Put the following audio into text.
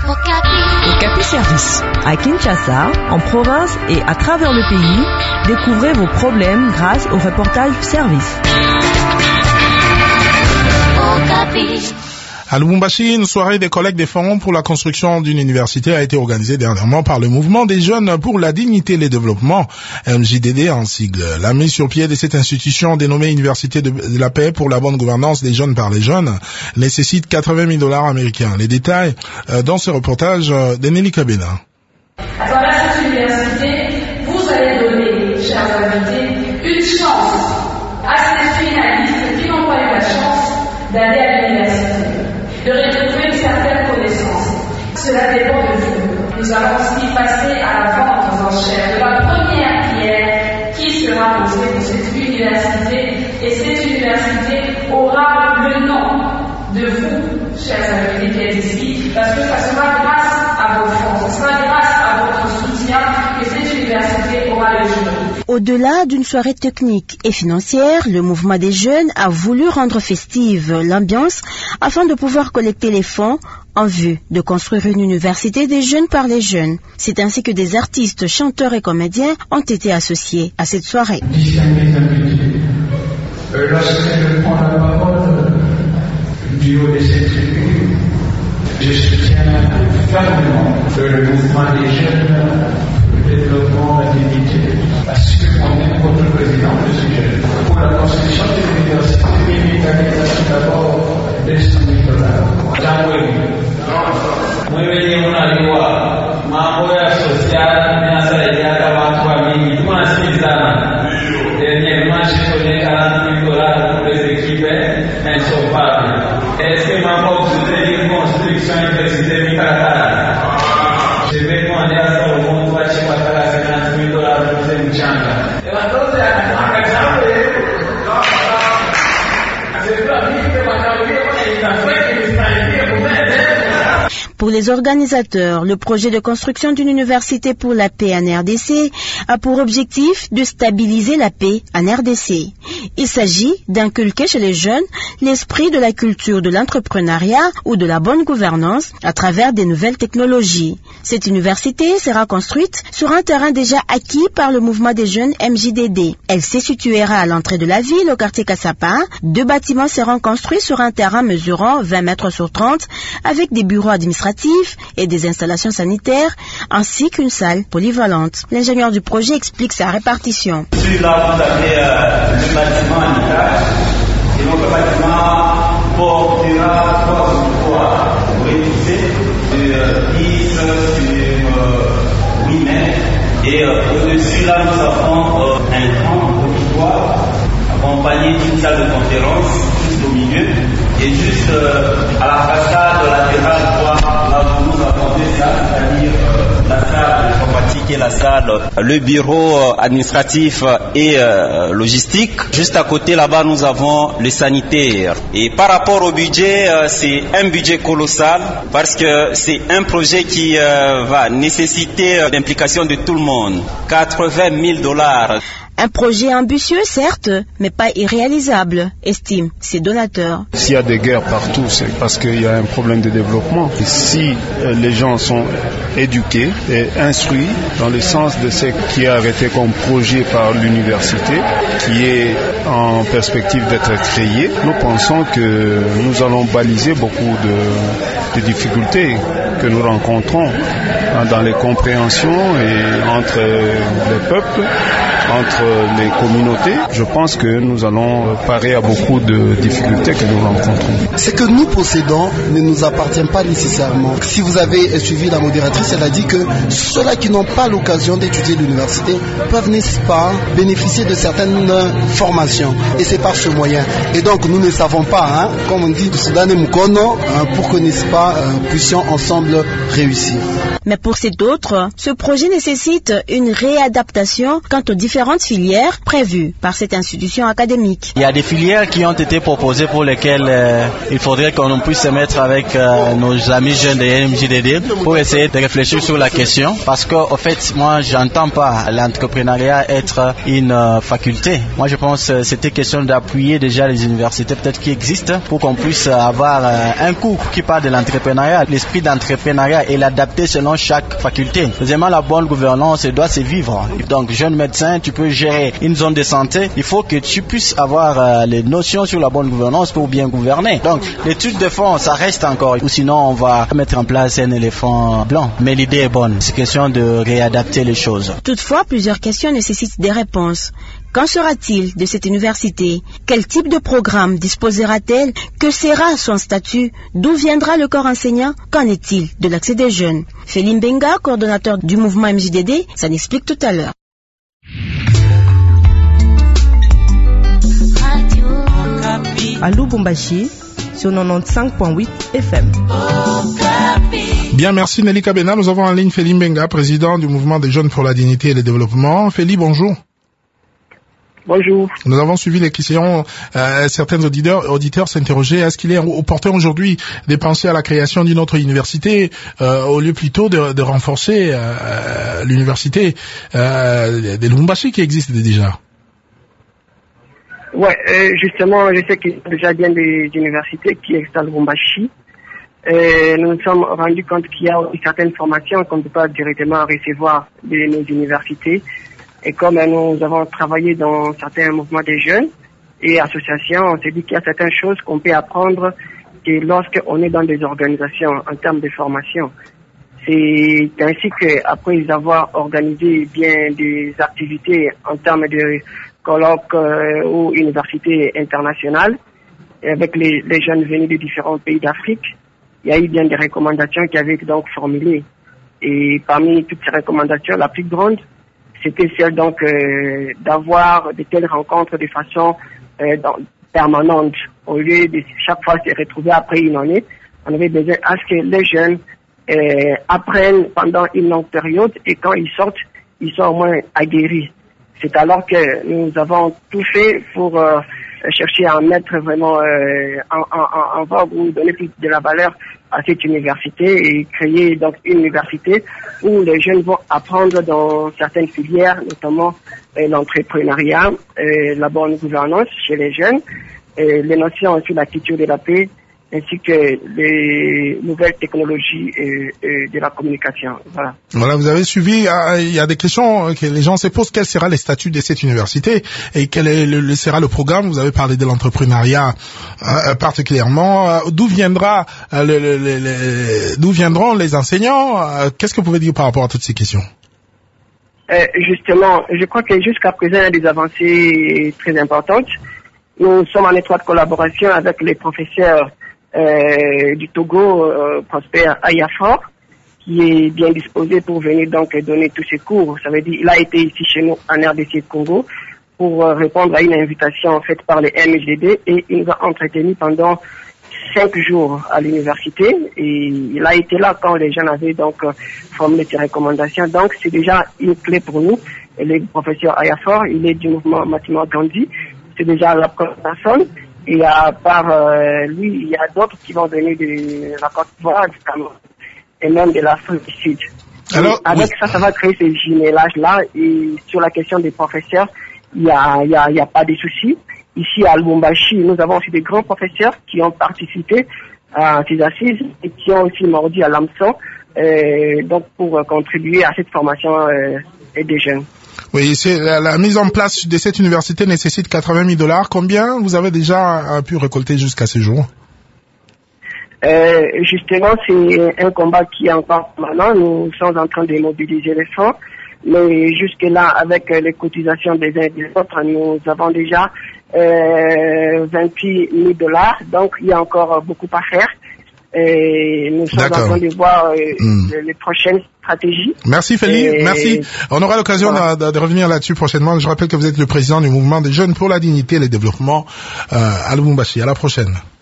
Okapi Service. À Kinshasa, en province et à travers le pays, découvrez vos problèmes grâce au reportage service. À Lubumbashi, une soirée des collègues des forums pour la construction d'une université a été organisée dernièrement par le mouvement des jeunes pour la dignité et le développement, MJDD en sigle. La mise sur pied de cette institution dénommée Université de la paix pour la bonne gouvernance des jeunes par les jeunes nécessite $80,000 américains. Les détails dans ce reportage de Nelly Kabena. À travers cette université, vous allez donner, chers invités, une chance à ces finalistes qui n'ont pas eu la chance d'aller à l'université, de retrouver une certaine connaissance. Cela dépend de vous. Nous allons aussi passer à la vente aux enchères de la première pierre qui sera posée pour cette université. Et cette université aura le nom de vous, chers invités qui êtes ici, parce que ça sera grâce à vos fonds, ce sera grâce à votre soutien que cette université aura le jour. Au-delà d'une soirée technique et financière, le mouvement des jeunes a voulu rendre festive l'ambiance afin de pouvoir collecter les fonds en vue de construire une université des jeunes par les jeunes. C'est ainsi que des artistes, chanteurs et comédiens ont été associés à cette soirée. Lorsque je prends la parole du haut de cette tribune, je soutiens fermement le mouvement des jeunes, le développement, la dignité, parce qu'on est votre président, je suis jeune. Pour la construction de l'université, il d'abord $200,000. Mwenye unajua mambo ya sosial inasaidia watu wengi, tunasikilizana. Dernièrement, j'ai donné $40,000 pour les équipes insolvables. Est-ce que ma pauvre c'est une construction universitaire Mikakara? Je vais demander à Salomon pour acheter $50,000 pour ces mchanga. Et maintenant, c'est un exemple. C'est pas vite que ma carrière est en fait que je Pour les organisateurs, le projet de construction d'une université pour la paix en RDC a pour objectif de stabiliser la paix en RDC. Il s'agit d'inculquer chez les jeunes l'esprit de la culture de l'entrepreneuriat ou de la bonne gouvernance à travers des nouvelles technologies. Cette université sera construite sur un terrain déjà acquis par le mouvement des jeunes MJDD. Elle se situera à l'entrée de la ville, au quartier Kassapa. 2 bâtiments seront construits sur un terrain mesurant 20 mètres sur 30 avec des bureaux administratifs et des installations sanitaires, ainsi qu'une salle polyvalente. L'ingénieur du projet explique sa répartition. Sur là, vous avez le bâtiment en étage, et notre bâtiment portera 3 emplois révisés de 10 sur 8 mètres. Et au-dessus, là, nous avons un grand auditoire accompagné d'une salle de conférence juste au milieu et juste à la façade latérale droite, là où nous avons 2 salles, c'est-à-dire la salle informatique et la salle, le bureau administratif et logistique. Juste à côté là-bas, nous avons le sanitaire. Et par rapport au budget, c'est un budget colossal parce que c'est un projet qui va nécessiter l'implication de tout le monde. $80,000. Un projet ambitieux, certes, mais pas irréalisable, estiment ces donateurs. S'il y a des guerres partout, c'est parce qu'il y a un problème de développement. Et si les gens sont éduqués et instruits dans le sens de ce qui est arrêté comme projet par l'université, qui est en perspective d'être créé, nous pensons que nous allons baliser beaucoup de difficultés que nous rencontrons dans les compréhensions et entre les peuples, entre les communautés. Je pense que nous allons parer à beaucoup de difficultés que nous rencontrons. Ce que nous possédons ne nous appartient pas nécessairement. Si vous avez suivi la modératrice, elle a dit que ceux-là qui n'ont pas l'occasion d'étudier l'université peuvent, n'est-ce pas, bénéficier de certaines formations. Et c'est par ce moyen. Et donc nous ne savons pas, comme on dit, pour que, n'est-ce pas, puissions ensemble réussir. Mais pour cet autre, ce projet nécessite une réadaptation quant aux différentes filières prévues par cette institution académique. Il y a des filières qui ont été proposées pour lesquelles il faudrait qu'on puisse se mettre avec nos amis jeunes de MJDD pour essayer de réfléchir sur la question. Parce qu'en fait, moi, j'entends pas l'entrepreneuriat être une faculté. Moi, je pense que c'était question d'appuyer déjà les universités peut-être qui existent pour qu'on puisse avoir un cours qui parle de l'entrepreneuriat l'entrepreneuriat, l'esprit d'entrepreneuriat et l'adapter selon chaque faculté. Deuxièmement, la bonne gouvernance doit se vivre. Donc, jeune médecin, tu peux gérer une zone de santé. Il faut que tu puisses avoir les notions sur la bonne gouvernance pour bien gouverner. Donc, l'étude de fond, ça reste encore. Ou sinon, on va mettre en place un éléphant blanc. Mais l'idée est bonne. C'est question de réadapter les choses. Toutefois, plusieurs questions nécessitent des réponses. Qu'en sera-t-il de cette université? Quel type de programme disposera-t-elle? Que sera son statut? D'où viendra le corps enseignant? Qu'en est-il de l'accès des jeunes? Félim Benga, coordonnateur du mouvement MJDD, ça l'explique tout à l'heure. À Lubumbashi, sur 95.8 FM. Bien, merci Nelly Kabena. Nous avons en ligne Félim Benga, président du mouvement des jeunes pour la dignité et le développement. Féli, bonjour. Bonjour. Nous avons suivi les questions. Certains auditeurs s'interrogeaient, est-ce qu'il est opportun aujourd'hui de penser à la création d'une autre université au lieu plutôt de renforcer l'université de Lubumbashi qui existe déjà? Ouais, justement, je sais qu'il y a déjà bien des universités qui existent à Lubumbashi. Nous nous sommes rendus compte qu'il y a aussi certaines formations qu'on ne peut pas directement recevoir de nos universités. Et comme nous avons travaillé dans certains mouvements des jeunes et associations, on s'est dit qu'il y a certaines choses qu'on peut apprendre que lorsqu'on est dans des organisations en termes de formation. C'est ainsi qu'après avoir organisé bien des activités en termes de colloques ou universités internationales, et avec les jeunes venus de différents pays d'Afrique, il y a eu bien des recommandations qui avaient donc formulées. Et parmi toutes ces recommandations, la plus grande, c'était celle donc d'avoir de telles rencontres de façon permanente. Au lieu de chaque fois se retrouver après une année, on avait besoin à ce que les jeunes apprennent pendant une longue période et quand ils sortent, ils sont au moins aguerris. C'est alors que nous avons tout fait pour chercher à mettre vraiment en vogue ou donner plus de la valeur à cette université et créer donc une université où les jeunes vont apprendre dans certaines filières, notamment l'entrepreneuriat, la bonne gouvernance chez les jeunes, les notions sur la culture de la paix, ainsi que les nouvelles technologies de la communication. Voilà. Voilà, vous avez suivi, il y a des questions que les gens se posent. Quel sera le statut de cette université et quel sera le programme? Vous avez parlé de l'entrepreneuriat particulièrement. D'où viendront les enseignants? Qu'est-ce que vous pouvez dire par rapport à toutes ces questions? Justement, je crois que jusqu'à présent, il y a des avancées très importantes. Nous sommes en étroite collaboration avec les professeurs du Togo, Prosper Ayafor, qui est bien disposé pour venir donc donner tous ses cours. Ça veut dire il a été ici chez nous en RDC Congo pour répondre à une invitation faite par les MJD et il nous a entretenu pendant 5 jours à l'université et il a été là quand les gens avaient donc formulé ses recommandations. Donc c'est déjà une clé pour nous. Et le professeur Ayafor, il est du mouvement Matima Gandhi. C'est déjà la première personne. Et à part lui, il y a d'autres qui vont venir de la Côte d'Ivoire, du Cameroun, et même de l'Afrique du Sud. Alors, avec ça, ça va créer ces jumellages-là. Et sur la question des professeurs, il y a pas de soucis. Ici, à Lubumbashi, nous avons aussi des grands professeurs qui ont participé à ces assises et qui ont aussi mordu à l'hameçon, donc pour contribuer à cette formation des jeunes. Oui, c'est la mise en place de cette université nécessite $80 000. Combien vous avez déjà pu récolter jusqu'à ce jour? Justement, c'est un combat qui est encore maintenant. Nous sommes en train de mobiliser les fonds. Mais jusque-là, avec les cotisations des uns et des autres, nous avons déjà $28 000. Donc, il y a encore beaucoup à faire. Et nous sommes en train de voir les prochaines stratégies. Merci Féli, merci. On aura l'occasion de revenir là-dessus prochainement. Je rappelle que vous êtes le président du mouvement des jeunes pour la dignité et le développement à Lubumbashi. À la prochaine.